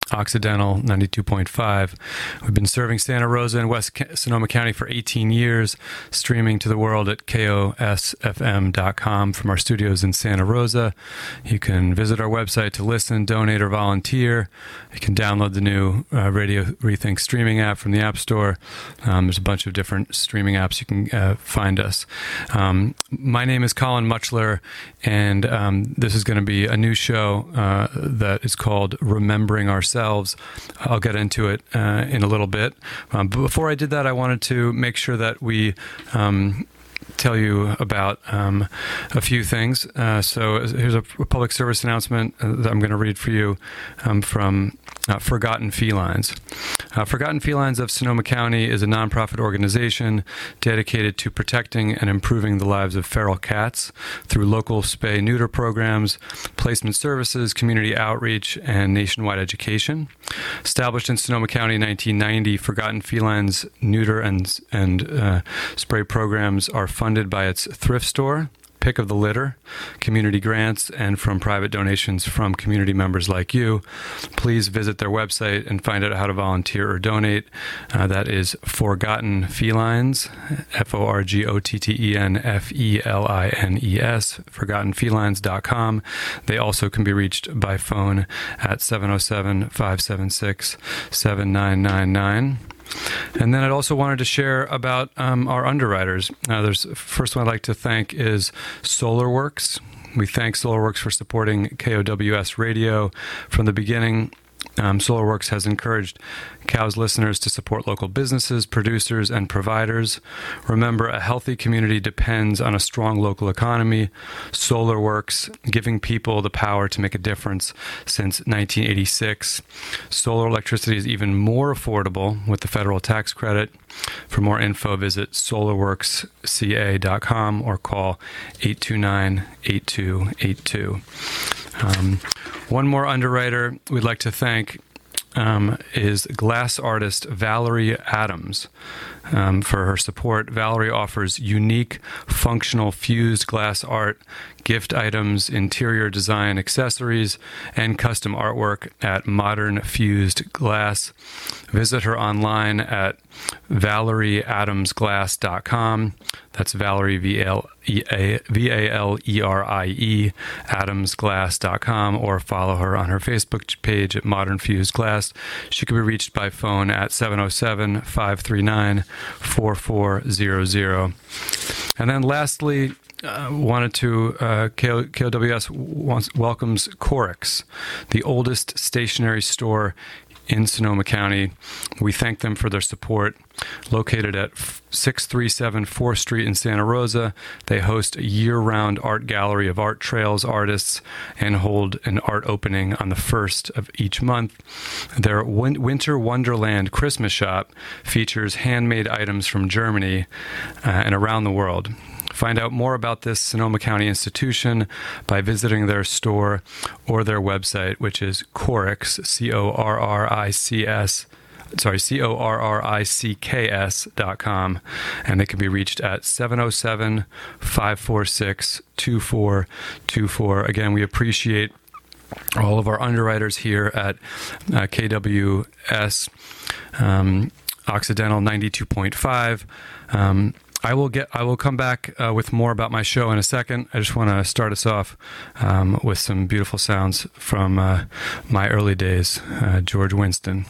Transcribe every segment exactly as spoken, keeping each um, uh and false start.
Occidental ninety-two point five. We've been serving Santa Rosa and West Sonoma County for eighteen years, streaming to the world at K O S F M dot com from our studios in Santa Rosa. You can visit our website to listen, donate, or volunteer. You can download the new uh, Radio Rethink streaming app from the App Store. Um, there's a bunch of different streaming apps you can uh, find us. Um, my name is Colin Muchler, and um, this is going to be a new show uh, that is called Remembering Ourselves. I'll get into it uh, in a little bit. Um, but before I did that, I wanted to make sure that we um, tell you about um, a few things. Uh, so here's a public service announcement that I'm going to read for you um, from uh, Forgotten Felines. Uh, Forgotten Felines of Sonoma County is a nonprofit organization dedicated to protecting and improving the lives of feral cats through local spay-neuter programs, placement services, community outreach, and nationwide education. Established in Sonoma County in nineteen ninety, Forgotten Felines neuter and, and uh, spray programs are funded by its thrift store, Pick of the Litter, community grants, and from private donations from community members like you. Please visit their website and find out how to volunteer or donate. Uh, that is Forgotten Felines, F O R G O T T E N F E L I N E S, forgotten felines dot com. They also can be reached by phone at seven oh seven, five seven six, seven nine nine nine. And then I'd also wanted to share about um, our underwriters. Uh, there's first one I'd like to thank is SolarWorks. We thank SolarWorks for supporting K O W S Radio from the beginning. Um, SolarWorks has encouraged C O W's listeners to support local businesses, producers, and providers. Remember, a healthy community depends on a strong local economy. SolarWorks, giving people the power to make a difference since nineteen eighty-six. Solar electricity is even more affordable with the federal tax credit. For more info, visit solar works c a dot com or call eight two nine, eight two eight two. Um, one more underwriter we'd like to thank um, is glass artist Valerie Adams um, for her support. Valerie offers unique, functional, fused glass art, gift items, interior design, accessories, and custom artwork at Modern Fused Glass. Visit her online at valerie adams glass dot com. That's Valerie, V A L E R I E, adams glass dot com, or follow her on her Facebook page at Modern Fused Glass. She can be reached by phone at seven oh seven, five three nine, four four zero zero. And then lastly, Uh, wanted to, uh, K O W S wants, welcomes Corix, the oldest stationery store in Sonoma County. We thank them for their support. Located at six three seven fourth Street in Santa Rosa, they host a year-round art gallery of art trails artists and hold an art opening on the first of each month. Their win- Winter Wonderland Christmas shop features handmade items from Germany uh, and around the world. Find out more about this Sonoma County institution by visiting their store or their website, which is Corix, C O R R I C S, sorry, C O R R I C K S dot com, and they can be reached at seven oh seven, five four six, two four two four. Again, we appreciate all of our underwriters here at uh, K W S um, Occidental ninety-two point five. Um, I will get. I will come back uh, with more about my show in a second. I just want to start us off um, with some beautiful sounds from uh, my early days, uh, George Winston.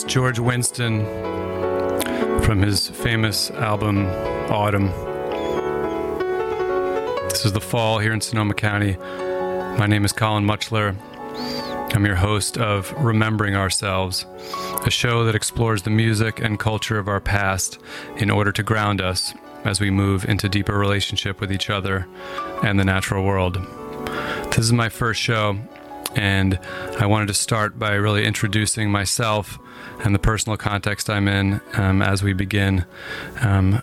George Winston from his famous album Autumn. This is the fall here in Sonoma County. My name is Colin Muchler. I'm your host of Remembering Ourselves, a show that explores the music and culture of our past in order to ground us as we move into deeper relationship with each other and the natural world. This is my first show, and I wanted to start by really introducing myself and the personal context I'm in um, as we begin um,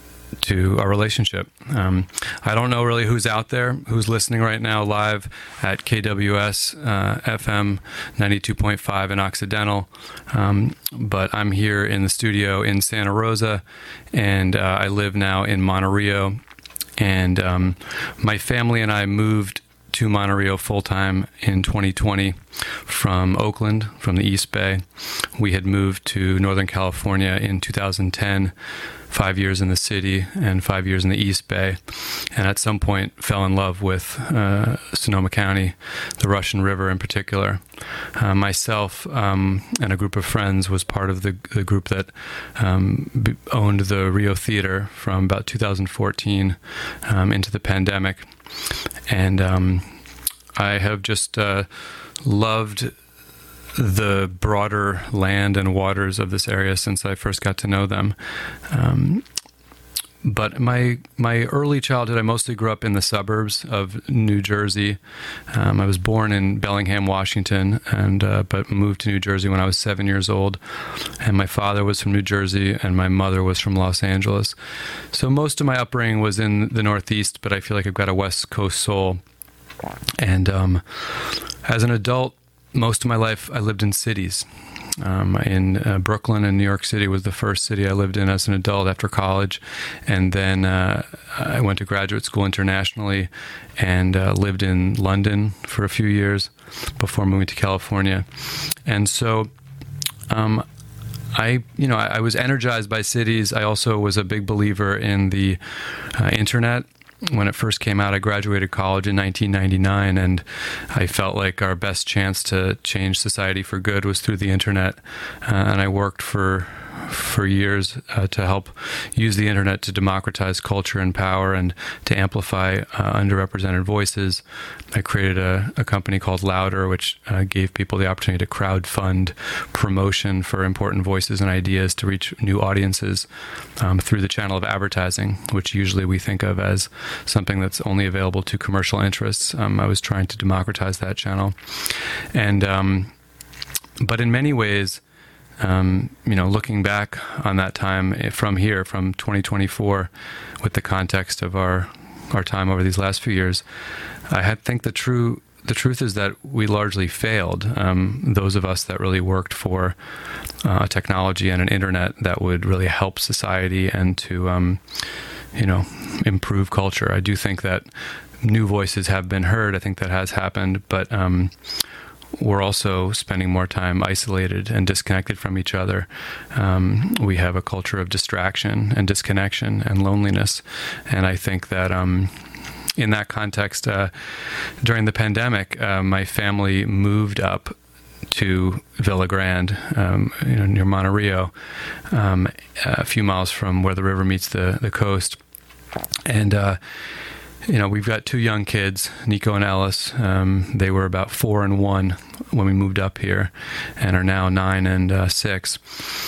to our relationship. Um, I don't know really who's out there, who's listening right now live at K W S uh, F M ninety-two point five in Occidental, um, but I'm here in the studio in Santa Rosa, and uh, I live now in Monterey, and um, my family and I moved to Monterey full-time in twenty twenty from Oakland, from the East Bay. We had moved to Northern California in two thousand ten, five years in the city and five years in the East Bay, and at some point fell in love with uh, Sonoma County, the Russian River in particular. Uh, myself um, and a group of friends was part of the, the group that um, b- owned the Rio Theater from about two thousand fourteen um, into the pandemic. And um, I have just uh, loved the broader land and waters of this area since I first got to know them. Um, but my my early childhood, I mostly grew up in the suburbs of New Jersey. Um, I was born in Bellingham, Washington, and uh, but moved to New Jersey when I was seven years old. And my father was from New Jersey, and my mother was from Los Angeles. So most of my upbringing was in the Northeast, but I feel like I've got a West Coast soul. And um, as an adult, most of my life I lived in cities. Um, in uh, Brooklyn and New York City was the first city I lived in as an adult after college, and then uh, I went to graduate school internationally and uh, lived in London for a few years before moving to California. And so um, I, you know, I, I was energized by cities. I also was a big believer in the uh, internet. When it first came out, I graduated college in nineteen ninety-nine, and I felt like our best chance to change society for good was through the internet. Uh, and I worked for for years uh, to help use the internet to democratize culture and power and to amplify uh, underrepresented voices. I created a, a company called Louder, which uh, gave people the opportunity to crowdfund promotion for important voices and ideas to reach new audiences um, through the channel of advertising, which usually we think of as something that's only available to commercial interests. Um, I was trying to democratize that channel. And um, but in many ways, Um, you know, looking back on that time from here, from twenty twenty-four, with the context of our our time over these last few years, I had, think the true the truth is that we largely failed. Um, those of us that really worked for uh, a technology and an internet that would really help society and to, um, you know, improve culture. I do think that new voices have been heard. I think that has happened, but um, we're also spending more time isolated and disconnected from each other. Um, we have a culture of distraction and disconnection and loneliness. And I think that um, in that context, uh, during the pandemic, uh, my family moved up to Villa Grande, um, you know, near Monterey, um, a few miles from where the river meets the, the coast. And uh, You know, we've got two young kids, Nico and Ellis. Um, they were about four and one when we moved up here, and are now nine and uh, six.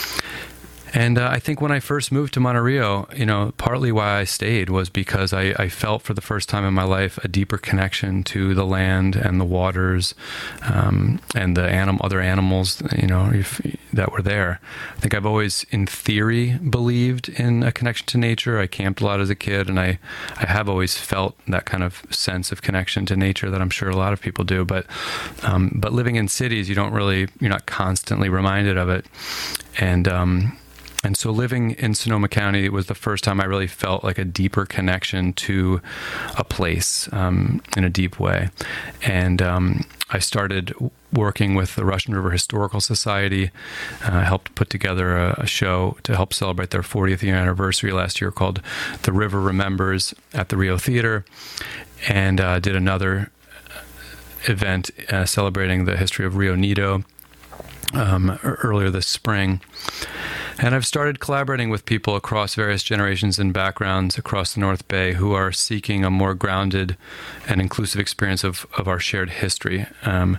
And uh, I think when I first moved to Monterey, you know, partly why I stayed was because I, I felt for the first time in my life a deeper connection to the land and the waters um, and the anim- other animals, you know, if, that were there. I think I've always, in theory, believed in a connection to nature. I camped a lot as a kid, and I, I have always felt that kind of sense of connection to nature that I'm sure a lot of people do. But um, but living in cities, you don't really, you're not constantly reminded of it. And um, And so living in Sonoma County was the first time I really felt like a deeper connection to a place um, in a deep way. And um, I started working with the Russian River Historical Society, uh, helped put together a, a show to help celebrate their fortieth year anniversary last year called The River Remembers at the Rio Theater, and uh, did another event uh, celebrating the history of Rio Nedo um, earlier this spring. And I've started collaborating with people across various generations and backgrounds across the North Bay who are seeking a more grounded and inclusive experience of, of our shared history. Um,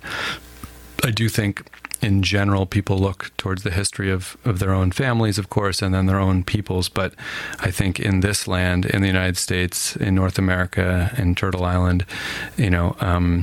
I do think, in general, people look towards the history of, of their own families, of course, and then their own peoples. But I think in this land, in the United States, in North America, in Turtle Island, you know, um,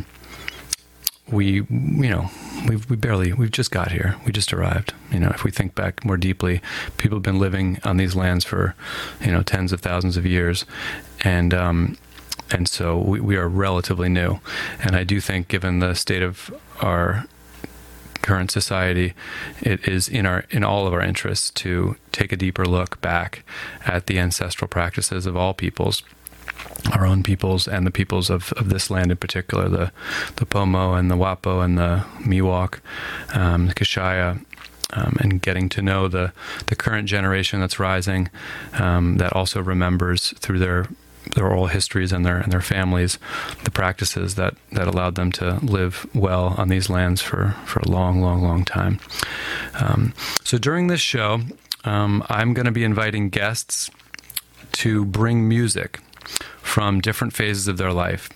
we, you know, we've we barely, we've just got here. We just arrived. You know, if we think back more deeply, people have been living on these lands for, you know, tens of thousands of years. And, um, and so we, we are relatively new. And I do think, given the state of our current society, it is in our in all of our interests to take a deeper look back at the ancestral practices of all peoples, our own peoples and the peoples of, of this land in particular, the the Pomo and the Wapo and the Miwok, um, the Kashaya, um, and getting to know the, the current generation that's rising, um, that also remembers through their their oral histories and their and their families the practices that, that allowed them to live well on these lands for, for a long, long, long time. Um, so during this show, um, I'm going to be inviting guests to bring music from different phases of their life.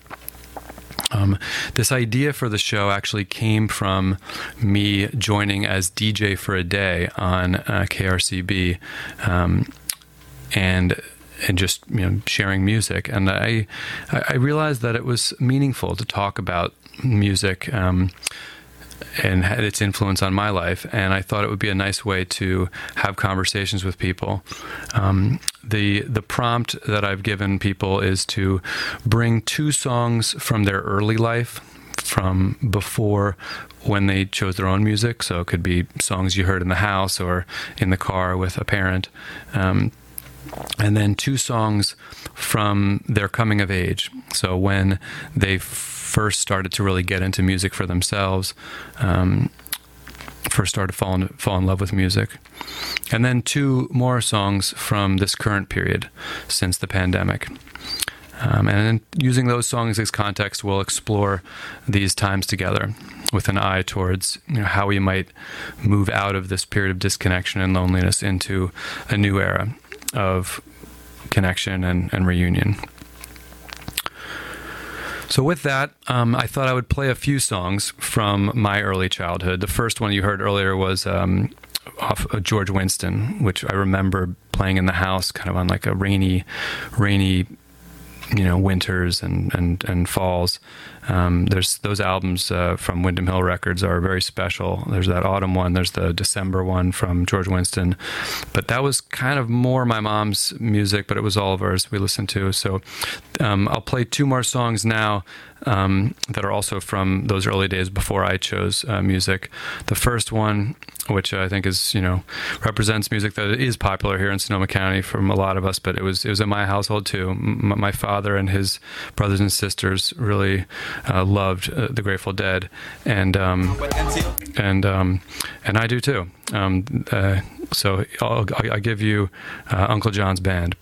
Um, this idea for the show actually came from me joining as D J for a day on uh, K R C B, um, and and just, you know, sharing music. And I I realized that it was meaningful to talk about music um, and had its influence on my life. And I thought it would be a nice way to have conversations with people. Um, the the prompt that I've given people is to bring two songs from their early life, from before when they chose their own music. So it could be songs you heard in the house or in the car with a parent. Um, and then two songs from their coming of age. So when they first started to really get into music for themselves, um, first started to fall in, fall in love with music. And then two more songs from this current period since the pandemic. Um, and then using those songs as context, we'll explore these times together with an eye towards, you know, how we might move out of this period of disconnection and loneliness into a new era of connection and, and reunion. So with that, um, I thought I would play a few songs from my early childhood. The first one you heard earlier was um, off of George Winston, which I remember playing in the house kind of on like a rainy, rainy, you know, winters and, and, and falls. Um, there's those albums uh, from Windham Hill Records are very special. There's that autumn one, there's the December one from George Winston. But that was kind of more my mom's music, but it was all of ours we listened to. So um, I'll play two more songs now um, that are also from those early days before I chose uh, music. The first one, which I think is, you know, represents music that is popular here in Sonoma County from a lot of us, but it was it was in my household too. M- my father and his brothers and sisters really uh, loved uh, the Grateful Dead, and um, and um, and I do too. Um, uh, so I'll, I'll, I'll give you uh, Uncle John's Band.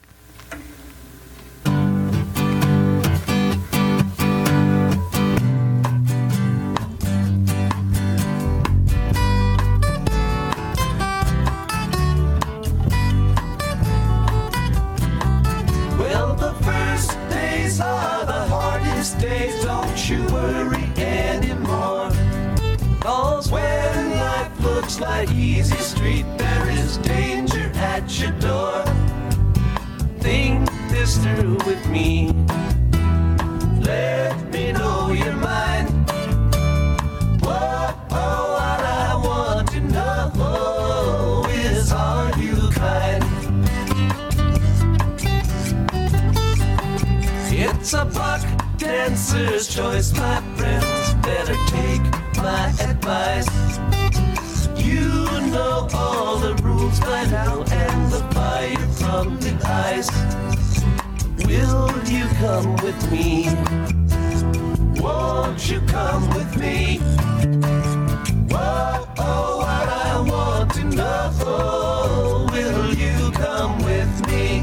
Days, don't you worry anymore. 'Cause when life looks like easy street, there is danger at your door. Think this through with me. Let me know your mind. Whoa, oh, what I want to know is, are you kind? It's a buck dancer's choice, my friends, better take my advice. You know all the rules by now, and the fire from the ice. Will you come with me? Won't you come with me? Whoa, oh, what I want to know, will you come with me?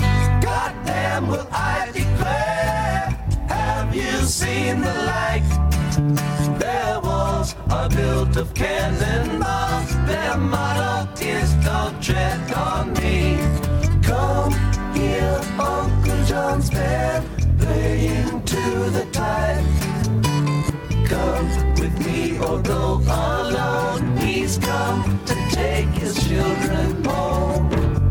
Will I declare, have you seen the light? Their walls are built of cannonballs. Their motto is don't tread on me. Come here, Uncle John's band, playing to the tide. Come with me or go alone. He's come to take his children home.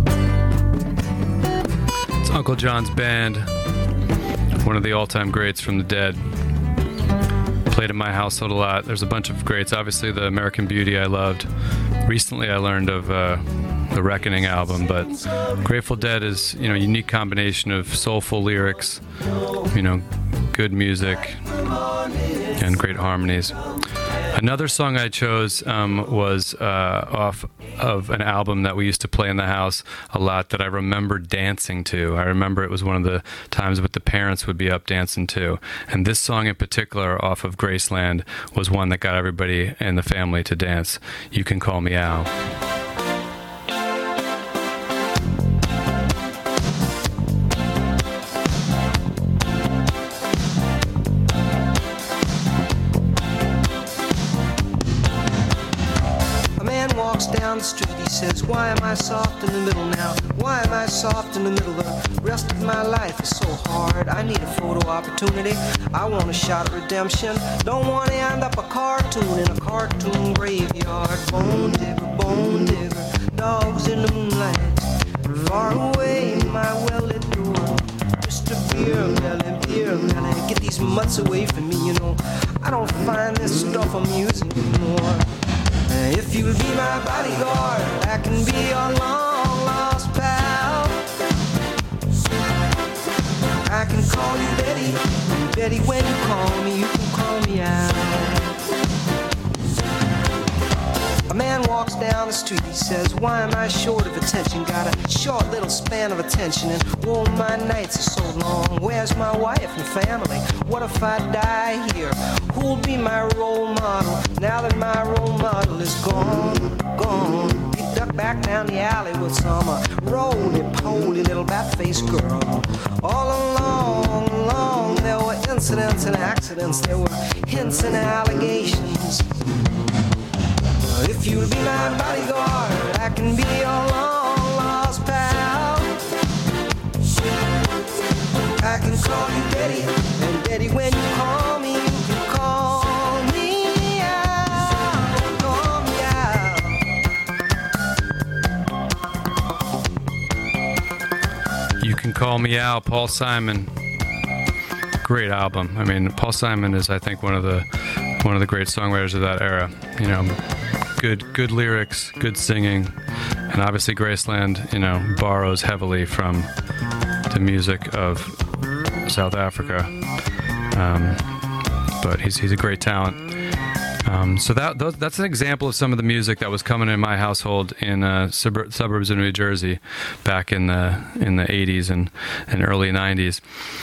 It's Uncle John's Band, one of the all-time greats from the dead. Played in my household a lot. There's a bunch of greats. Obviously, the American Beauty I loved. Recently, I learned of uh, the Reckoning album, but Grateful Dead is, you know, a unique combination of soulful lyrics, you know, good music, and great harmonies. Another song I chose um, was uh, off of an album that we used to play in the house a lot that I remember dancing to. I remember it was one of the times that the parents would be up dancing to. And this song in particular off of Graceland was one that got everybody in the family to dance. You Can Call Me Al. Down the street, he says, why am I soft in the middle now? Why am I soft in the middle? The rest of my life is so hard. I need a photo opportunity. I want a shot at redemption. Don't want to end up a cartoon in a cartoon graveyard. Bone digger, bone digger, dogs in the moonlight. Far away, my well-lit door. Mister Beer Melly, Beer Melly, get these mutts away from me, you know. I don't find this stuff amusing anymore. If you'll be my bodyguard, I can be your long lost pal. I can call you Betty, and Betty, when you call me, you can call me out. A man walks down the street, he says, why am I short of attention? Got a short little span of attention, and oh, my nights are so long. Where's my wife and family? What if I die here? Who'll be my role model now that my role model is gone, gone? He ducked back down the alley with some uh, roly-poly little bat-faced girl. All along, along, there were incidents and accidents. There were hints and allegations. If you'll be my bodyguard, I can be your long-lost pal. I can call you Betty, and Betty, when you call me, you can call me out, call me out. You Can Call Me Out, Paul Simon. Great album. I mean, Paul Simon is, I think, one of the one of the great songwriters of that era. You know, good good lyrics, good singing, and obviously Graceland, you know, borrows heavily from the music of South Africa. Um, but he's he's a great talent. Um, so that those, that's an example of some of the music that was coming in my household in uh, suburb, suburbs of New Jersey back in the in the eighties and, and early nineties.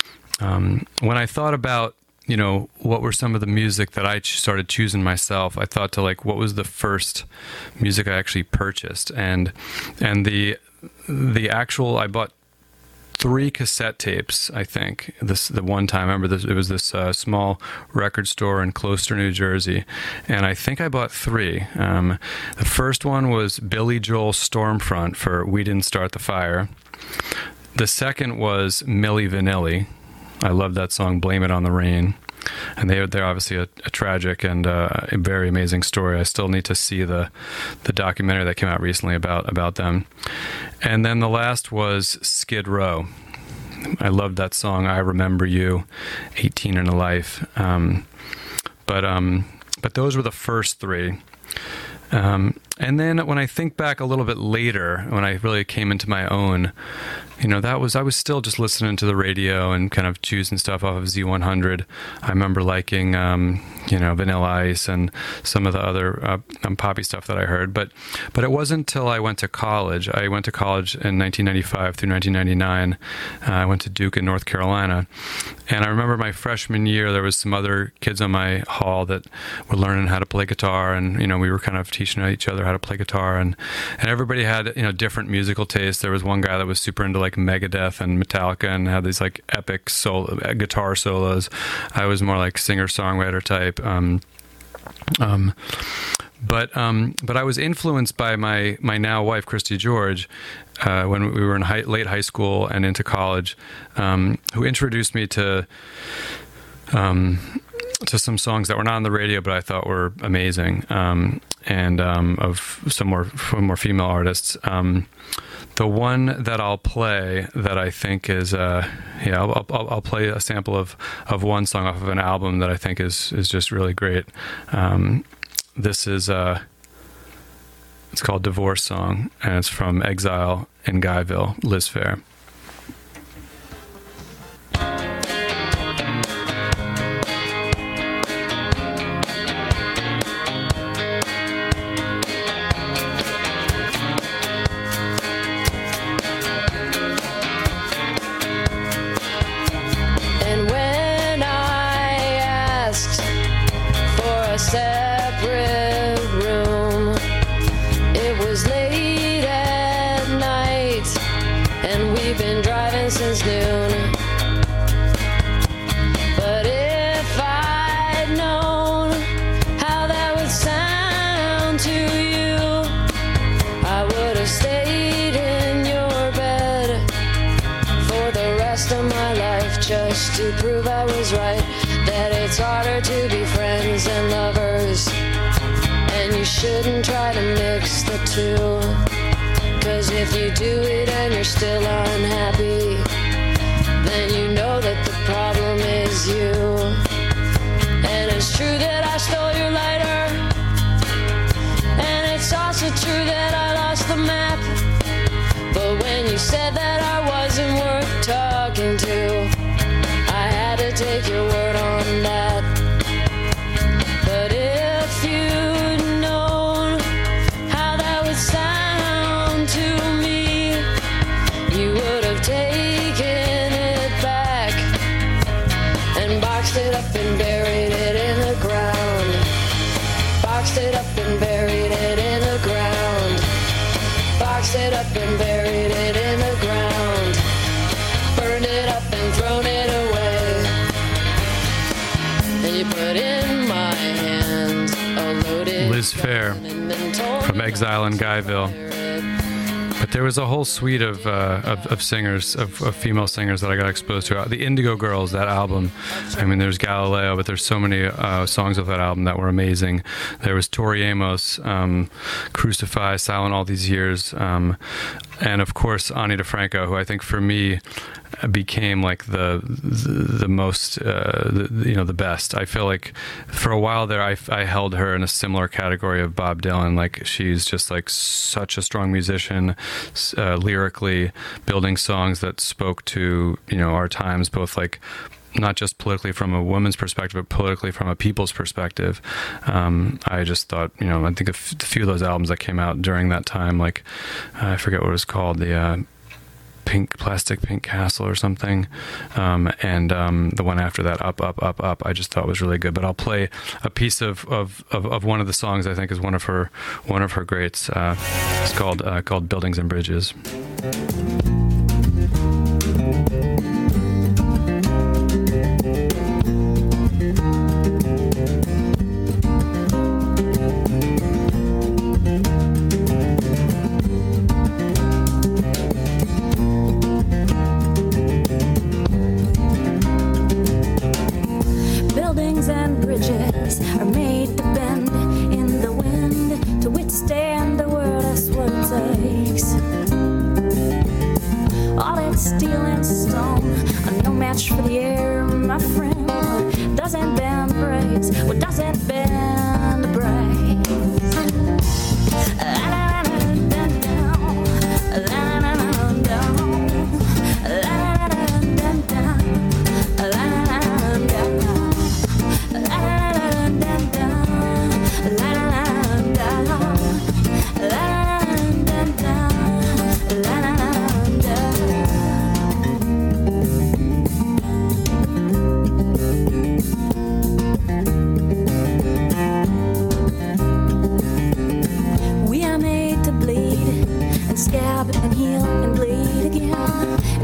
Um, when I thought about, you know, what were some of the music that I ch- started choosing myself, I thought to like, what was the first music I actually purchased? And and the the actual, I bought three cassette tapes, I think. This the one time, I remember this, it was this uh, small record store in Closter, New Jersey, and I think I bought three. Um, the first one was Billy Joel Stormfront for We Didn't Start the Fire. The second was Milli Vanilli. I love that song, Blame It on the Rain. And they, they're obviously a, a tragic and uh, a very amazing story. I still need to see the the documentary that came out recently about, about them. And then the last was Skid Row. I loved that song, I Remember You, eighteen and a Life. Um, but um, but those were the first three. Um, and then when I think back a little bit later, when I really came into my own, you know, that was, I was still just listening to the radio and kind of choosing stuff off of Z one hundred. I remember liking, um, you know, Vanilla Ice and some of the other uh, um, poppy stuff that I heard. But but it wasn't until I went to college. I went to college in nineteen ninety-five through nineteen ninety-nine. Uh, I went to Duke in North Carolina. And I remember my freshman year, there was some other kids on my hall that were learning how to play guitar. And, you know, we were kind of teaching each other how to play guitar. And, and everybody had, you know, different musical tastes. There was one guy that was super into, like, like Megadeth and Metallica and had these like epic solo guitar solos. I was more like singer-songwriter type. Um, um, but um, but I was influenced by my my now wife, Christy George, uh, when we were in high, late high school and into college, um, who introduced me to um, to some songs that were not on the radio, but I thought were amazing, um, and um, of some more more female artists. Um, the one that I'll play that I think is, uh, yeah, I'll, I'll, I'll play a sample of, of one song off of an album that I think is is just really great. Um, this is uh, it's called "Divorce Song," and it's from Exile in Guyville, Liz Phair. Since noon. But if I'd known how that would sound to you, I would have stayed in your bed for the rest of my life, just to prove I was right, that it's harder to be friends than lovers, and you shouldn't try to mix the two. 'Cause if you do it and you're still unhappy, then you know that the problem is you. And it's true that I stole your lighter, and it's also true that I lost the map. But when you said that I wasn't worth talking to, I had to take your word on that. But if you'd known how that would sound to me, you would have taken it back and boxed it up and buried it in the ground. Boxed it up and buried it in the ground. Boxed it up and buried it in the ground. Burned it up and thrown it away. And you put in my hand a loaded Liz Phair from Exile in Guyville. But there was a whole suite of uh, of, of singers, of, of female singers that I got exposed to. The Indigo Girls, that album. I mean, there's Galileo, but there's so many uh, songs of that album that were amazing. There was Tori Amos, um, Crucify, Silent All These Years, um, and of course Ani DiFranco, who I think for me became like the the, the most uh, the, you know the best. I feel like for a while there I, I held her in a similar category of Bob Dylan. Like she's just like such a strong musician, uh, lyrically building songs that spoke to you know our times, both like not just politically from a woman's perspective, but politically from a people's perspective. Um, I just thought, you know, I think a, f- a few of those albums that came out during that time, like uh, I forget what it was called, the uh, Pink Plastic Pink Castle or something, um, and um, the one after that, Up, Up, Up, Up, I just thought was really good. But I'll play a piece of, of, of, of one of the songs I think is one of her one of her greats. Uh, it's called uh, called Buildings and Bridges.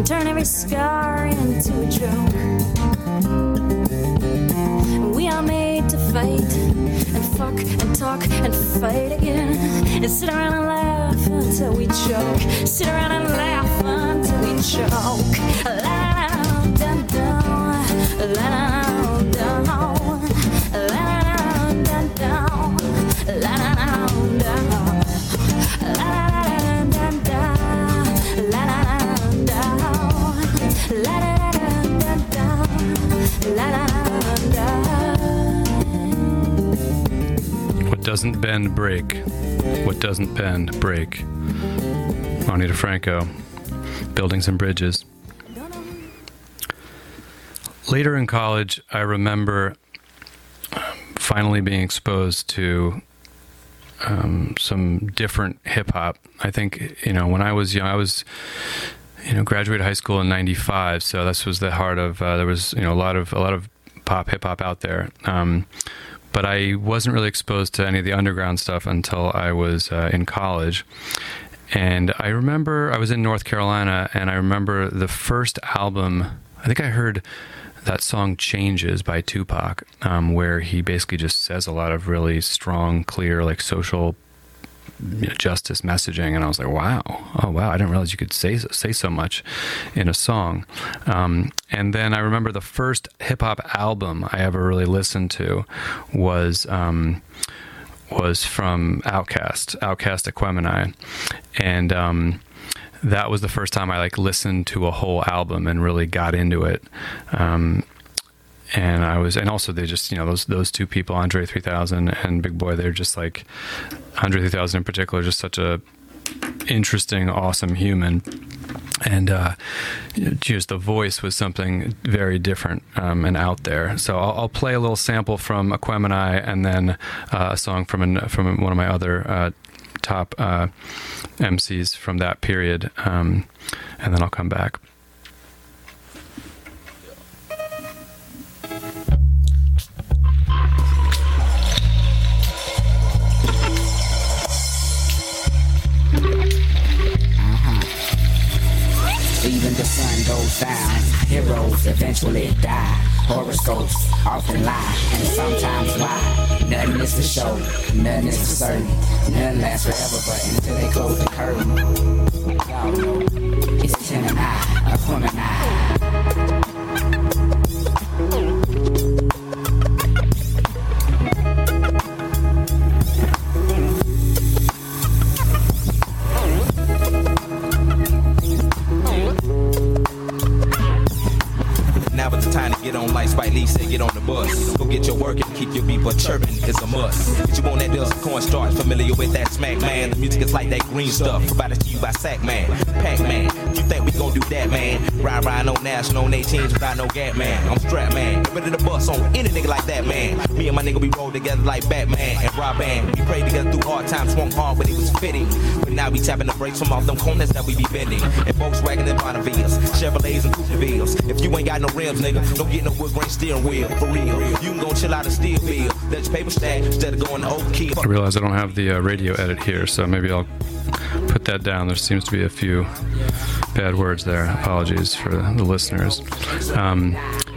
turn every scar into a joke. We are made to fight and fuck and talk and fight again, and sit around and laugh until we choke. Sit around and laugh until we choke. La la da da, la la da, la la da da, la la da, la la da da, la la da, la la da da, la la da. What doesn't bend, break. What doesn't bend, break. Ani DeFranco, Buildings and Bridges. Later in college, I remember finally being exposed to um, some different hip-hop. I think, you know, when I was young, I was, you know, graduated high school in ninety-five, so this was the heart of, uh, there was, you know, a lot of, a lot of pop, hip-hop out there. Um, but I wasn't really exposed to any of the underground stuff until I was uh, in college. And I remember I was in North Carolina, and I remember the first album, I think I heard that song Changes by Tupac, um, where he basically just says a lot of really strong, clear, like social, you know, justice messaging. And I was like, wow, oh wow, I didn't realize you could say say so much in a song. Um, and then I remember the first hip-hop album I ever really listened to was... Um, was from Outkast, Outkast Aquemini, and um, that was the first time I like listened to a whole album and really got into it. Um, and I was, and also they just, you know, those those two people, Andre three thousand and Big Boy, they're just like, Andre three thousand in particular, just such a interesting, awesome human. And uh, just the voice was something very different um, and out there. So I'll, I'll play a little sample from Aquemini, and then uh, a song from an, from one of my other uh, top uh, M Cs from that period, um, and then I'll come back. Even the sun goes down, heroes eventually die. Horoscopes often lie, and sometimes why. Nothing is for show, nothing is for certain. Nothing lasts forever, but until they close the curtain. Y'all know, it's Gemini, Aquemini. Now it's the time to get on, like Spike Lee said, get on the bus. Go get your work and keep your beeper chirping is a must. Get you on that dust cornstarch, familiar with that smack, man. The music is like that green stuff, provided to you by Sack Man, Pac Man. You think we gon' do that, man? Ride, ride, no national, on eighteens without no gap, man. I'm strapped, man. Get ready to bust on any nigga like that, man. Me and my nigga, we roll together like Batman and Robin. We prayed together through hard times, swung hard when it was fitting. But now we tapping the brakes from off them corners that we be bending. And Volkswagen and Bonnevilles, Chevrolets and Coupevilles. If you ain't got no rims, nigga, don't get no wood grain steering wheel, for real. You can go chill out a steel wheel. That's paper stack instead of going to overkill. I realize I don't have the uh, radio edit here, so maybe I'll put that down. There seems to be a few bad words there. Apologies for the listeners. Um,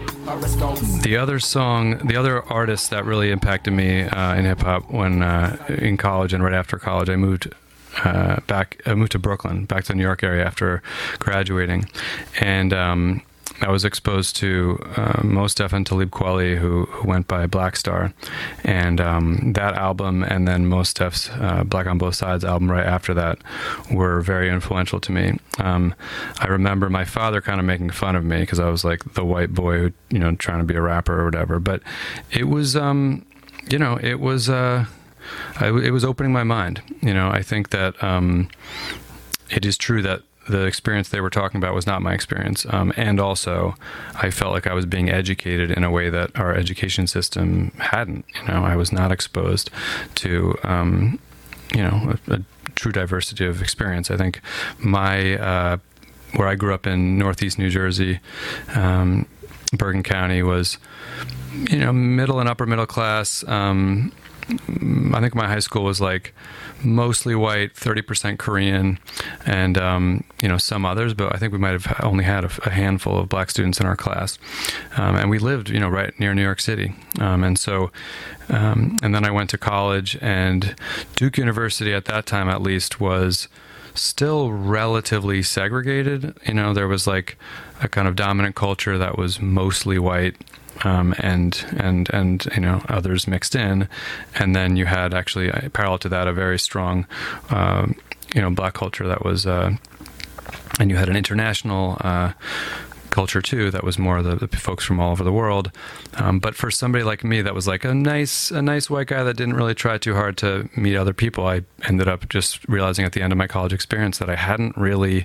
the other song, the other artist that really impacted me uh, in hip-hop when uh, in college and right after college, I moved uh, back, I moved to Brooklyn, back to the New York area after graduating. And um, I was exposed to uh, Mos Def and Talib Kweli, who, who went by Black Star, and um, that album, and then Mos Def's uh, Black on Both Sides album right after that, were very influential to me. Um, I remember my father kind of making fun of me because I was like the white boy who, you know, trying to be a rapper or whatever. But it was, um, you know, it was, uh, I, it was opening my mind. You know, I think that um, it is true that the experience they were talking about was not my experience. Um, and also, I felt like I was being educated in a way that our education system hadn't. You know, I was not exposed to, um, you know, a, a true diversity of experience. I think my, uh, where I grew up in Northeast New Jersey, um, Bergen County was, you know, middle and upper middle class. Um, I think my high school was like mostly white, thirty percent Korean, and, um, you know, some others, but I think we might have only had a, a handful of black students in our class. Um, and we lived, you know, right near New York City. Um, and so, um, and then I went to college, and Duke University at that time, at least, was still relatively segregated. You know, there was like a kind of dominant culture that was mostly white. Um, and and and you know, others mixed in, and then you had actually uh, parallel to that a very strong um, you know, black culture that was, uh, and you had an international uh, culture too that was more the, the folks from all over the world. Um, but for somebody like me, that was like a nice a nice white guy that didn't really try too hard to meet other people. I ended up just realizing at the end of my college experience that I hadn't really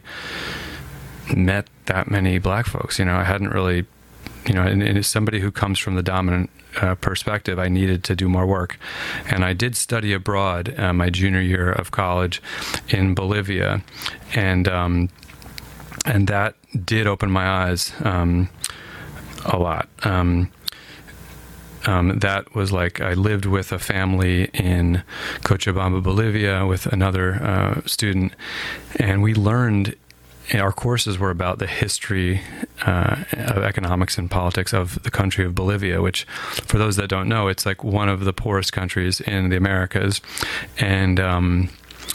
met that many black folks. You know, I hadn't really. You know, and, and as somebody who comes from the dominant uh, perspective, I needed to do more work. And I did study abroad uh, my junior year of college in Bolivia. And um, and that did open my eyes um, a lot. Um, um, that was like, I lived with a family in Cochabamba, Bolivia, with another uh, student. And we learned, our courses were about the history uh, of economics and politics of the country of Bolivia, which, for those that don't know, it's like one of the poorest countries in the Americas. And, um,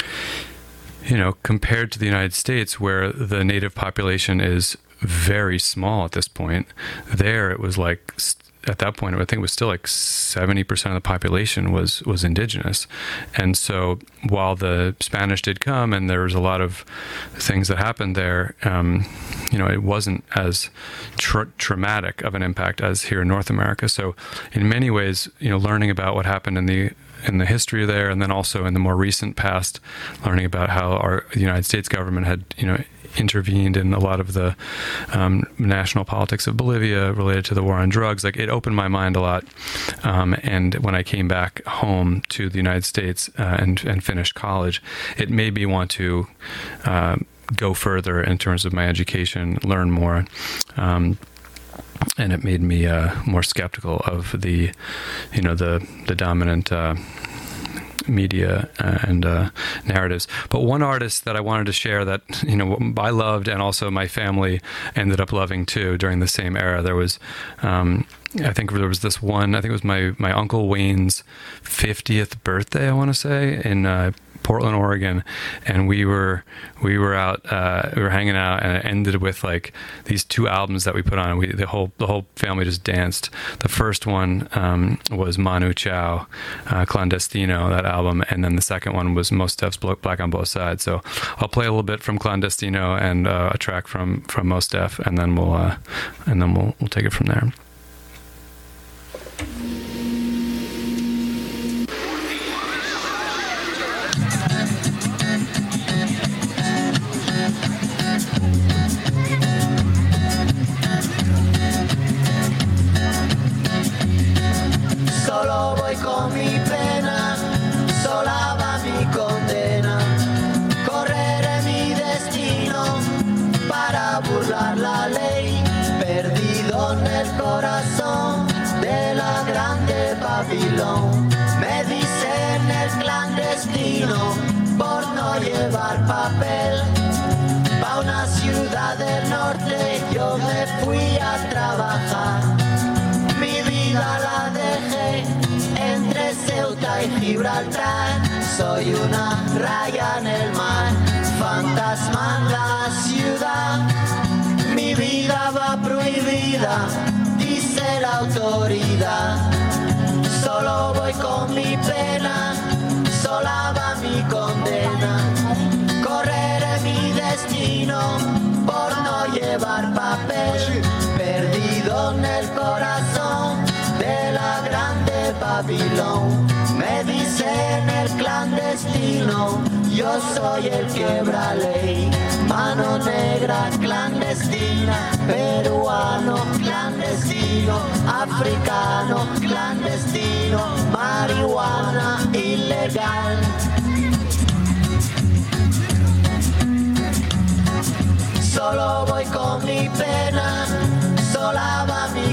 you know, compared to the United States, where the native population is very small at this point, there it was like, at that point, I think it was still like seventy percent of the population was, was indigenous. And so while the Spanish did come and there was a lot of things that happened there, um, you know, it wasn't as tra- traumatic of an impact as here in North America. So in many ways, you know, learning about what happened in the in the history there, and then also in the more recent past, learning about how our the United States government had, you know, intervened in a lot of the um, national politics of Bolivia related to the war on drugs. Like, it opened my mind a lot. Um, and when I came back home to the United States uh, and, and finished college, it made me want to uh, go further in terms of my education, learn more. Um, and it made me uh, more skeptical of the, you know, the, the dominant uh, media and uh, narratives. But one artist that I wanted to share that, you know, I loved, and also my family ended up loving too during the same era. There was, um, I think there was this one, I think it was my, my Uncle Wayne's fiftieth birthday, I want to say, in uh, Portland, Oregon, and we were we were out uh, we were hanging out, and it ended with like these two albums that we put on. We the whole the whole family just danced. The first one um, was Manu Chao, uh, Clandestino, that album, and then the second one was Mos Def's Black on Both Sides. So I'll play a little bit from Clandestino and uh, a track from from Mos Def, and then we'll uh, and then we'll we'll take it from there. Solo voy con mi pena, sola va mi condena. Correré mi destino para burlar la ley. Perdido en el corazón de la grande Babilón. Me dicen el clandestino por no llevar papel. Pa' una ciudad del norte yo me fui a trabajar. Mi vida la dejé entre Ceuta y Gibraltar. Soy una raya en el mar, fantasma en la ciudad. Mi vida va prohibida, dice la autoridad. Solo voy con mi pena, sola va mi condena. Correré mi destino por no llevar papel. Perdido en el corazón de la grande Babilón. Me dicen el clandestino, yo soy el quebra ley. Mano negra clandestina, peruano clandestino, africano clandestino, marihuana ilegal. Solo voy con mi pena, sola va mi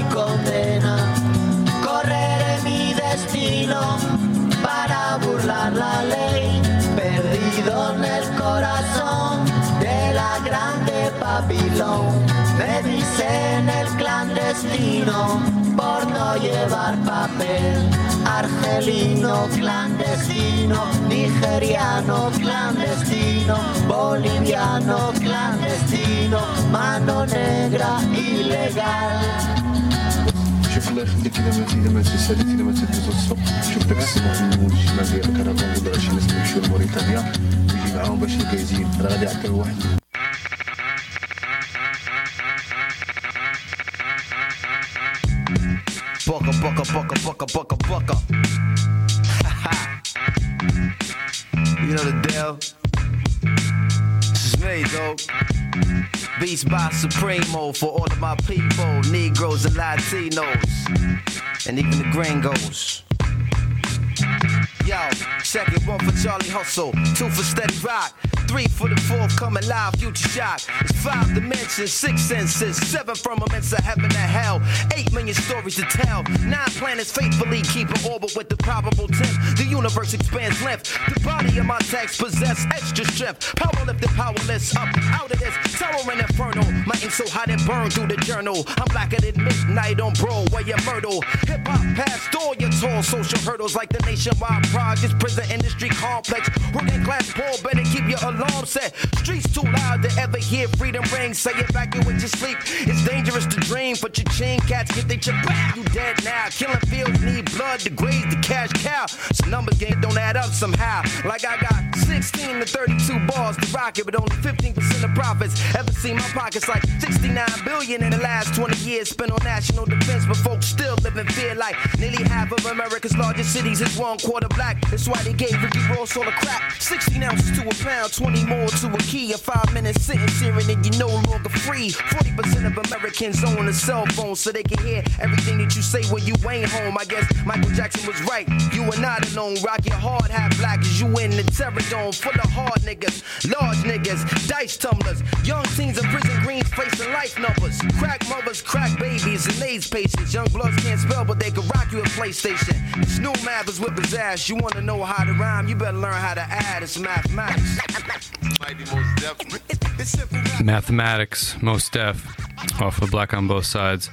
vacilón. Me dicen el clandestino por no llevar papel. Argelino clandestino, nigeriano clandestino, boliviano clandestino, mano negra ilegal. شوف الله يخليك إذا ما إذا ما تسالي إذا ما تدوز الصبح شوف داك السماح النمو الشمال ديال الكرفان ولا شي ناس يمشيو لموريتانيا ويجي معاهم باش يكايزين راه غادي يعطيو واحد. Bucka, bucka, bucka, bucka, bucka, bucka. You know the deal. This is me, dog. Beats by Supremo for all of my people, Negroes and Latinos, and even the gringos. Yo, check it, one for Charlie Hustle, two for Steady Rock, three for the forthcoming live future shot. It's five dimensions, six senses, seven firmaments of heaven and hell, eight million stories to tell, nine planets faithfully keep an orbit with the probable tenth. The universe expands length, the body of my text possess extra strength, power lifted, powerless, up out of this terror and inferno. My ink so hot it burned through the journal. I'm blacker than midnight on Broadway and Myrtle. Hip hop past all your tall social hurdles like the nationwide projects, prison industry complex. Working class poor, better keep your alarm set. Streets too loud to ever hear freedom ring. Say evacuate your sleep. It's dangerous to dream, but your chain cats get they chip back. You dead now. Killing fields need blood to graze the cash cow. So number game don't add up somehow. Like I got sixteen to thirty-two bars to rock it, but only fifteen percent of profits. Ever seen my pockets like sixty-nine billion in the last twenty years spent on national defense, but folks still live in fear like nearly half of America's largest cities is one quarter black. That's why they gave Ricky Ross all the crap. sixteen ounces to a pound, twenty more to a key. A five minute sentence here and then you no longer free. forty percent of Americans own a cell phone so they can hear everything that you say when you ain't home. I guess Michael Jackson was right. You are not alone. Rock your hard hat black as you in the terror dome. Full of hard niggas, large niggas, dice tumblers. Young teens in prison greens facing life numbers. Crack mothers, crack babies, and AIDS patients. Young bloods can't spell but they can rock you a PlayStation. Snoop Mathers whip his ass. You wanna know how to rhyme, you better learn how to add. It's mathematics. Mathematics, Mos Def, off of Black on Both Sides.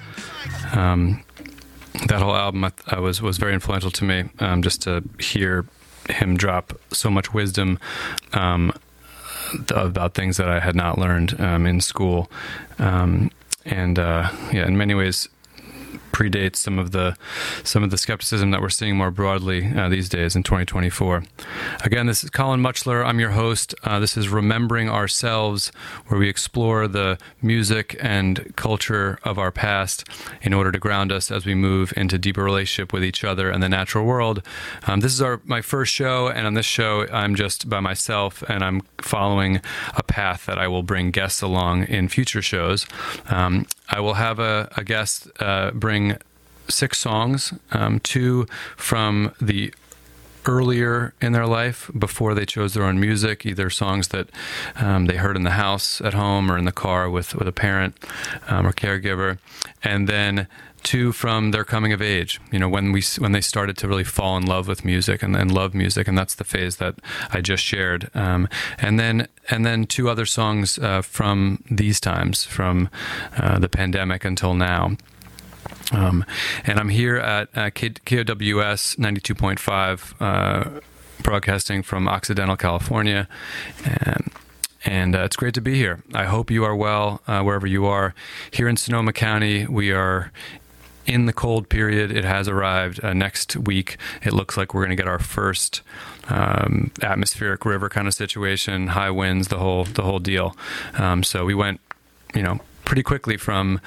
Um, that whole album I, I was was very influential to me. Um, just to hear him drop so much wisdom um, th- about things that I had not learned um, in school, um, and uh, yeah, in many ways predates some of the some of the skepticism that we're seeing more broadly uh, these days in twenty twenty-four. Again, this is Colin Mutchler. I'm your host. Uh, this is Remembering Ourselves, where we explore the music and culture of our past in order to ground us as we move into deeper relationship with each other and the natural world. Um, this is our my first show, and on this show, I'm just by myself, and I'm following a path that I will bring guests along in future shows. Um, I will have a, a guest uh, bring six songs, um, two from the earlier in their life, before they chose their own music, either songs that um, they heard in the house at home or in the car with, with a parent um, or caregiver, and then two from their coming of age, you know, when we when they started to really fall in love with music and, and love music, and that's the phase that I just shared. Um, and then and then two other songs uh, from these times, from uh, the pandemic until now. Um, and I'm here at uh, K- KOWS ninety-two point five, uh, broadcasting from Occidental, California. And And uh, it's great to be here. I hope you are well uh, wherever you are. Here in Sonoma County, we are in the cold period. It has arrived. Uh, next week, it looks like we're going to get our first um, atmospheric river kind of situation, high winds, the whole the whole deal. Um, so we went, you know, pretty quickly from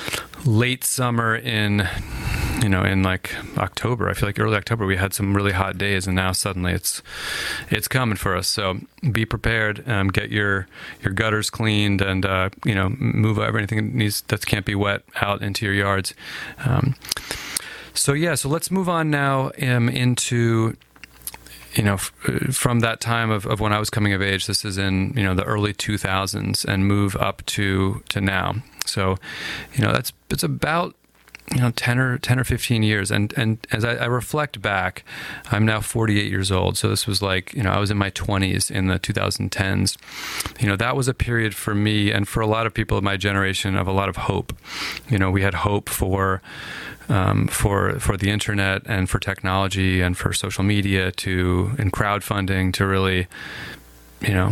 late summer in, you know, in like October. I feel like early October we had some really hot days, and now suddenly it's it's coming for us. So be prepared. Um, get your your gutters cleaned, and uh, you know, move everything that needs that can't be wet out into your yards. Um, so yeah, so let's move on now um, into. You know, f- from that time of, of when I was coming of age, this is in, you know, the early two thousands, and move up to, to now. So, you know, that's, it's about you know, ten or ten or fifteen years. And, and as I, I reflect back, I'm now forty-eight years old. So this was like, you know, I was in my twenties in the twenty tens. You know, that was a period for me and for a lot of people of my generation of a lot of hope. You know, we had hope for, um, for, for the internet and for technology and for social media to, and crowdfunding to really, you know,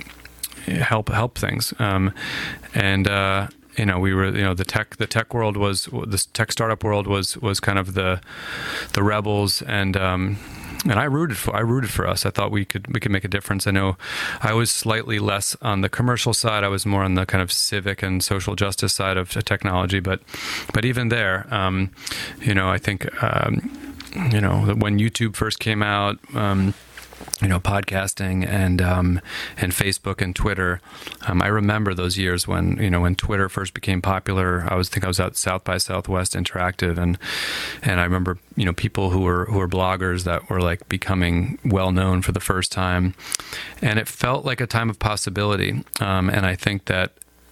help, help things. Um, and, uh, You know, we were, you know, the tech, the tech world was, the tech startup world was, was kind of the, the rebels, and, um, and I rooted for, I rooted for us. I thought we could, we could make a difference. I know I was slightly less on the commercial side. I was more on the kind of civic and social justice side of technology. But, but even there, um, you know, I think, um, you know, when YouTube first came out, um, you know, podcasting and um, and Facebook and Twitter. Um, I remember those years when, you know, when Twitter first became popular. I was think I was at South by Southwest Interactive, and and I remember, you know, people who were who were bloggers that were like becoming well known for the first time, and it felt like a time of possibility. Um, and I think that.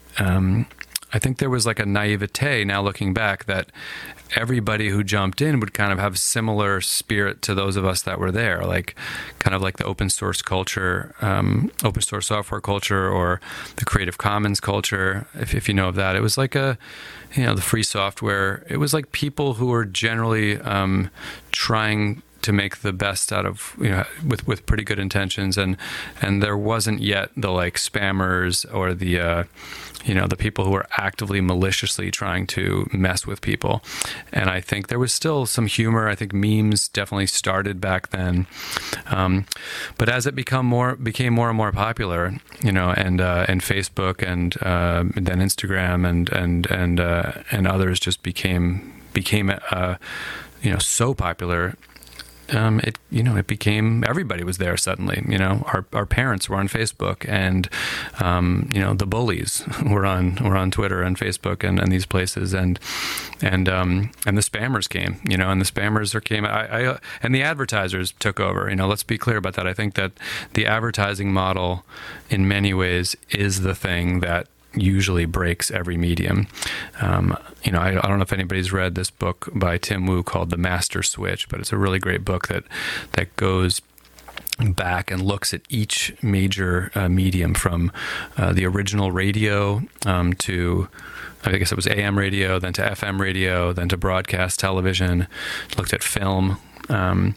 Um, I think there was like a naivete now looking back that everybody who jumped in would kind of have similar spirit to those of us that were there, like kind of like the open source culture, um, open source software culture, or the Creative Commons culture, if, if you know of that. It was like a, you know, the free software. It was like people who were generally um, trying to make the best out of, you know, with, with pretty good intentions. And, and there wasn't yet the like spammers or the, uh, you know, the people who were actively maliciously trying to mess with people. And I think there was still some humor. I think memes definitely started back then. Um, but as it become more, became more and more popular, you know, and, uh, and Facebook and, uh, then Instagram and, and, and, uh, and others just became, became, uh, you know, so popular. Um, it, you know, it became, everybody was there suddenly. You know, our our parents were on Facebook, and um, you know, the bullies were on were on Twitter and Facebook and, and these places, and and um, and the spammers came. You know, and the spammers are came. I, I and the advertisers took over. You know, let's be clear about that. I think that the advertising model, in many ways, is the thing that usually breaks every medium. Um, you know, I, I don't know if anybody's read this book by Tim Wu called The Master Switch, but it's a really great book that that goes back and looks at each major uh, medium, from uh, the original radio um, to, I guess it was A M radio, then to F M radio, then to broadcast television, looked at film. Um,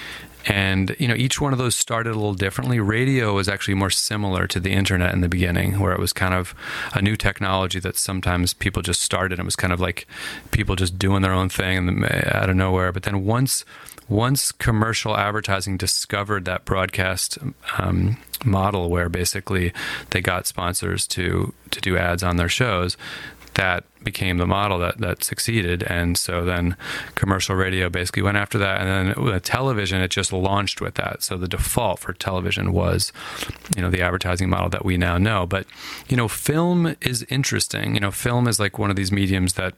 And, you know, each one of those started a little differently. Radio was actually more similar to the internet in the beginning, where it was kind of a new technology that sometimes people just started. It was kind of like people just doing their own thing out of nowhere. But then once once commercial advertising discovered that broadcast um, model, where basically they got sponsors to, to do ads on their shows, that became the model that, that succeeded. And so then commercial radio basically went after that. And then with television, it just launched with that. So the default for television was, you know, the advertising model that we now know. But, you know, film is interesting. You know, film is like one of these mediums that,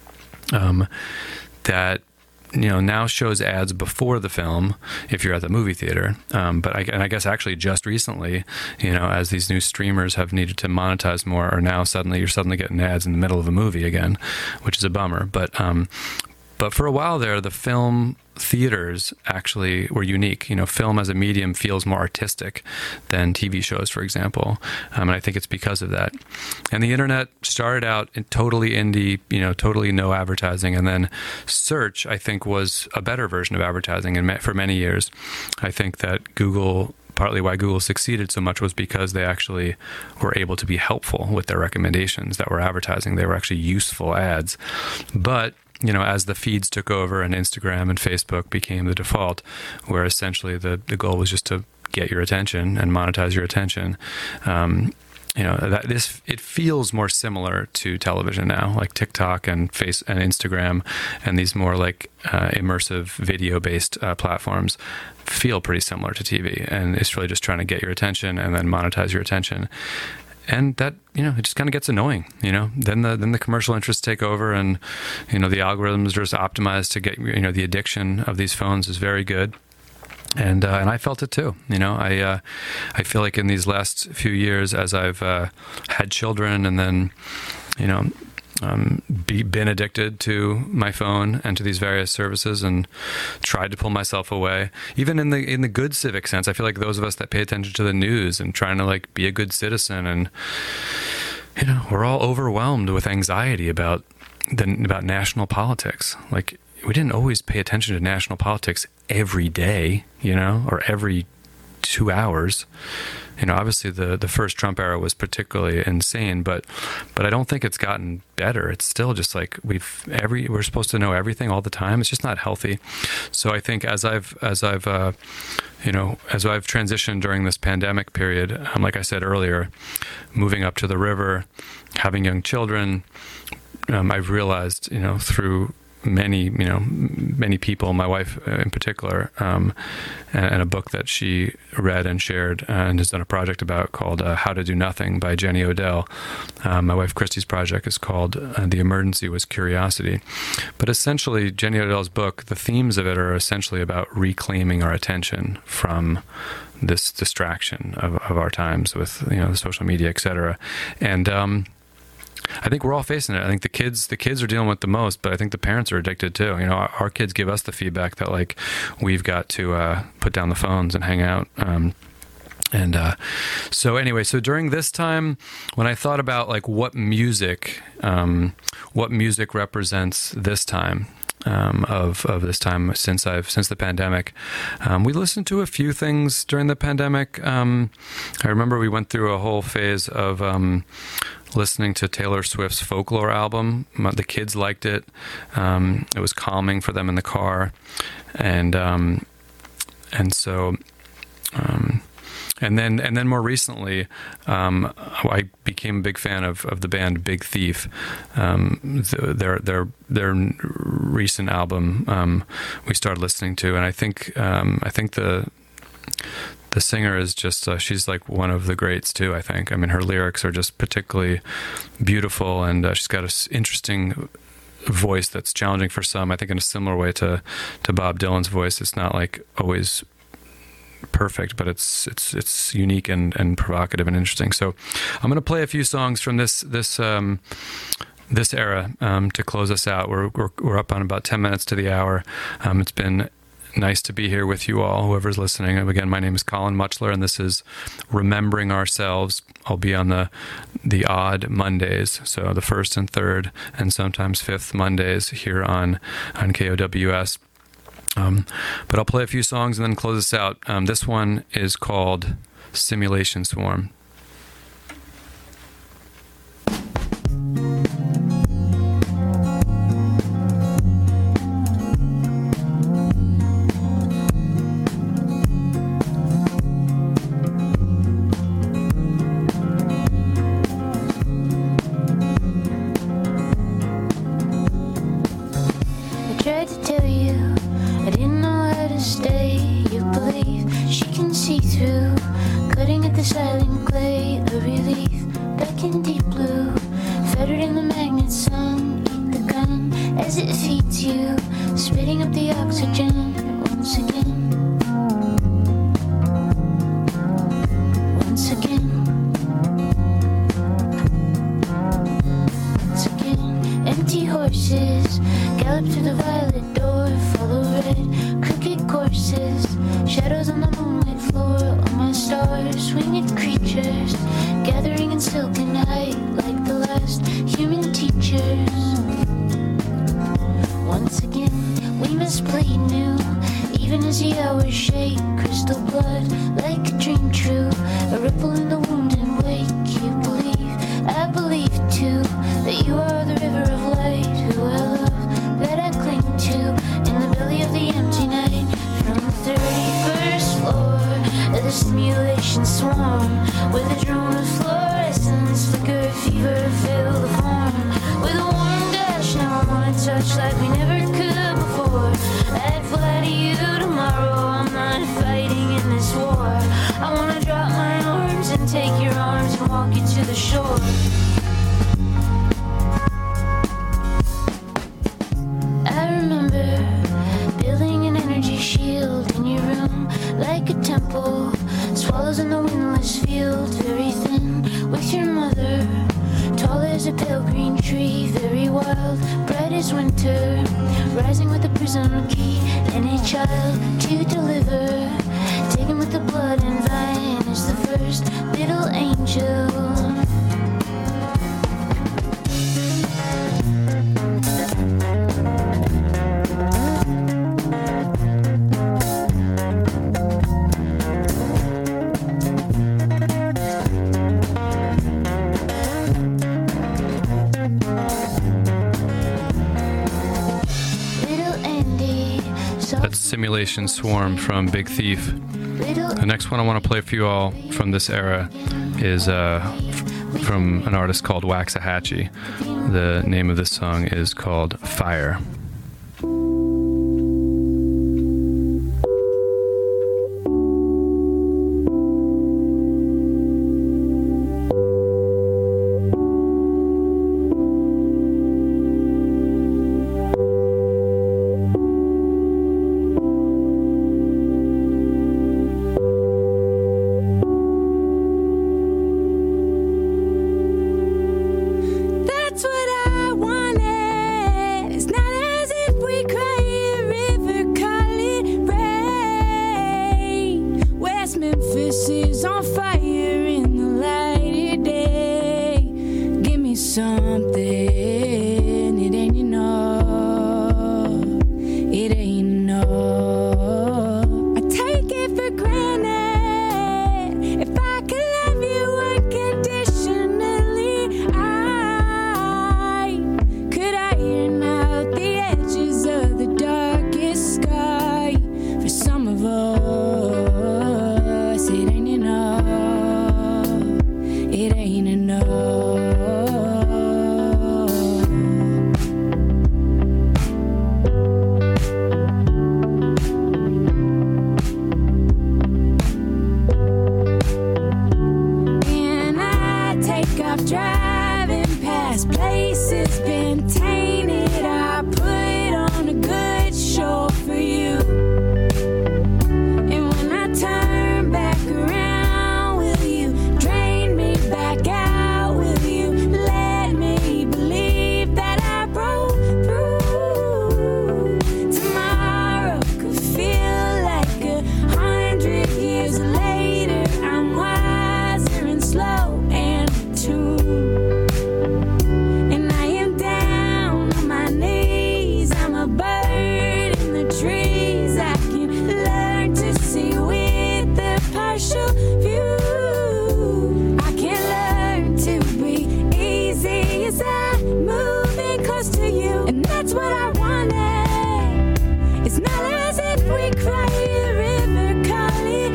um, that, you know, now shows ads before the film if you're at the movie theater. Um, but I, and I guess actually just recently, you know, as these new streamers have needed to monetize more, or now suddenly you're suddenly getting ads in the middle of a movie again, which is a bummer. But um, but for a while there, the film theaters actually were unique. You know, film as a medium feels more artistic than T V shows, for example. Um, and I think it's because of that. And the internet started out in totally indie, you know, totally no advertising. And then search, I think, was a better version of advertising. And for many years, I think that Google, partly why Google succeeded so much was because they actually were able to be helpful with their recommendations that were advertising. They were actually useful ads. But you know, as the feeds took over and Instagram and Facebook became the default, where essentially the, the goal was just to get your attention and monetize your attention, um, you know, that this, it feels more similar to television now, like TikTok and Face and Instagram and these more like uh, immersive video-based uh, platforms feel pretty similar to T V. And it's really just trying to get your attention and then monetize your attention. And that, you know, it just kind of gets annoying, you know, then the, then the commercial interests take over, and, you know, the algorithms are just optimized to get, you know, the addiction of these phones is very good. And, uh, and I felt it too. You know, I, uh, I feel like in these last few years, as I've, uh, had children, and then, you know, um, be, been addicted to my phone and to these various services, and tried to pull myself away. Even in the in the good civic sense, I feel like those of us that pay attention to the news and trying to like be a good citizen, and you know, we're all overwhelmed with anxiety about the about national politics. Like, we didn't always pay attention to national politics every day, you know, or every two hours. You know, obviously the, the first Trump era was particularly insane, but but I don't think it's gotten better. It's still just like we've every we're supposed to know everything all the time. It's just not healthy. So I think as I've as I've uh, you know as I've transitioned during this pandemic period, um, like I said earlier, moving up to the river, having young children, um, I've realized, you know, through many, you know, many people, my wife in particular, um, and a book that she read and shared and has done a project about called uh, How to Do Nothing by Jenny Odell. Um, my wife Christy's project is called uh, The Emergency Was Curiosity. But essentially, Jenny Odell's book, the themes of it are essentially about reclaiming our attention from this distraction of, of our times with, you know, the social media, et cetera. And, um, I think we're all facing it. I think the kids, the kids are dealing with the most, but I think the parents are addicted too. You know, our, our kids give us the feedback that like we've got to uh, put down the phones and hang out. Um, and uh, so anyway, so during this time, when I thought about like what music, um, what music represents this time. Um, of of this time since I've since the pandemic, um, we listened to a few things during the pandemic. Um, I remember we went through a whole phase of um, listening to Taylor Swift's Folklore album. The kids liked it. Um, it was calming for them in the car, and um, and so. Um, And then, and then more recently, um, I became a big fan of, of the band Big Thief. Um, the, their their their recent album um, we started listening to, and I think um, I think the the singer is just uh, she's like one of the greats too. I think. I mean, her lyrics are just particularly beautiful, and uh, she's got an interesting voice that's challenging for some. I think in a similar way to to Bob Dylan's voice. It's not like always perfect, but it's it's it's unique and, and provocative and interesting. So I'm going to play a few songs from this this um, this era um, to close us out. We're, we're we're up on about ten minutes to the hour. Um, it's been nice to be here with you all, whoever's listening. Again, my name is Colin Mutchler, and this is Remembering Ourselves. I'll be on the the odd Mondays, so the first and third and sometimes fifth Mondays here on on K O W S. Um, but I'll play a few songs and then close this out. Um, this one is called Simulation Swarm. Very thin, with your mother, tall as a pale green tree, very child, bright as winter, rising with the prisoner key. Any child to deliver, taken with the blood and vine is the first little angel. Simulation Swarm from Big Thief. The next one I want to play for you all from this era is uh, f- from an artist called Waxahachie. The name of this song is called Fire. That's what I wanted. It's not as if we cry a river, call it rain. West Memphis is on fire in the light of day. Give me something, it ain't enough. It ain't enough. I take it for granted. If I could love you unconditionally, I could iron out the edges of the darkest sky. For some of us, it ain't enough. It ain't enough. And I take off driving past places been tainted. I put on a good show for you. And when I turn back around, will you drain me back out? Will you let me believe that I broke through? Tomorrow could feel like a hundred years later. I'm wiser and slow and tuned. And I am down on my knees. I'm a bird in the trees. I can learn to see with a partial view. I can learn to be easy as I move in close to you. And that's what I wanted. It's not as if we cry a river, call it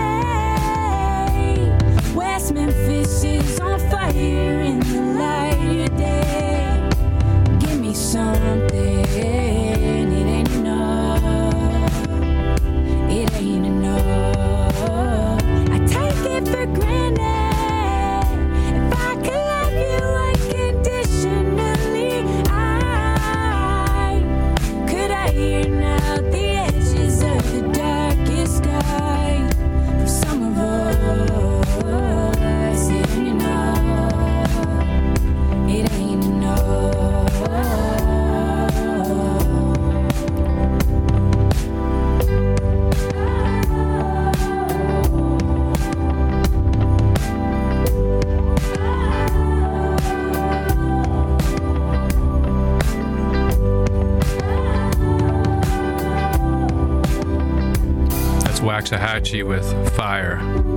rain. West Memphis is on fire in the light of day. Give me something, it ain't enough. It ain't enough. I take it for granted. If I could love you unconditionally, I could iron out the edges of the darkest sky. For some of us, it ain't enough. It ain't enough. That's Waxahachie with Fire,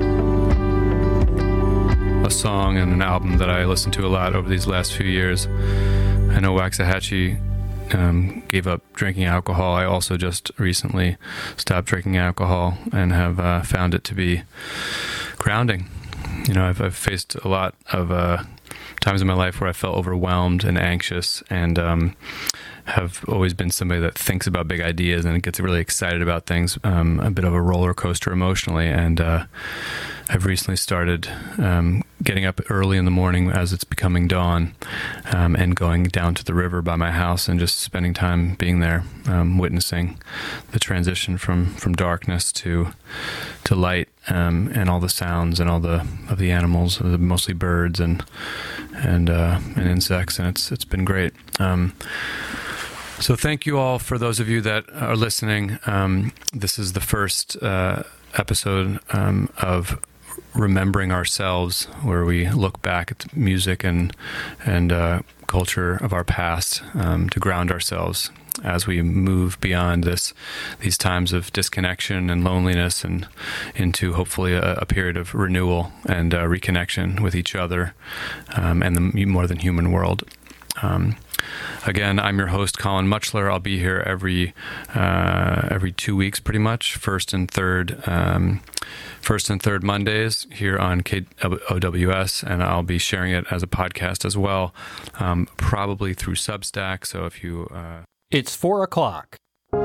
a song and an album that I listened to a lot over these last few years. I know Waxahachie um, gave up drinking alcohol. I also just recently stopped drinking alcohol and have uh, found it to be grounding. You know, I've, I've faced a lot of uh, times in my life where I felt overwhelmed and anxious, and um, have always been somebody that thinks about big ideas and gets really excited about things, um, a bit of a roller coaster emotionally. And uh, I've recently started um, getting up early in the morning as it's becoming dawn, um, and going down to the river by my house and just spending time being there, um, witnessing the transition from, from darkness to to light, um, and all the sounds and all the of the animals, mostly birds and and uh, and insects, and it's it's been great. Um, so thank you all for those of you that are listening. Um, this is the first uh, episode um, of Remembering Ourselves, where we look back at the music and and uh, culture of our past um, to ground ourselves as we move beyond this these times of disconnection and loneliness, and into hopefully a, a period of renewal and uh, reconnection with each other um, and the more than human world. Um, Again, I'm your host, Colin Muchler. I'll be here every uh, every two weeks, pretty much, first and third, um, first and third Mondays here on K O W S, and I'll be sharing it as a podcast as well, um, probably through Substack. So if you, uh... it's four o'clock.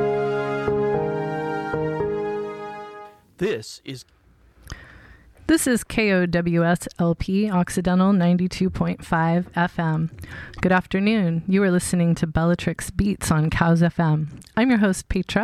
This is. This is K O W S L P Occidental ninety-two point five F M. Good afternoon. You are listening to Bellatrix Beats on Cows F M. I'm your host, Petra.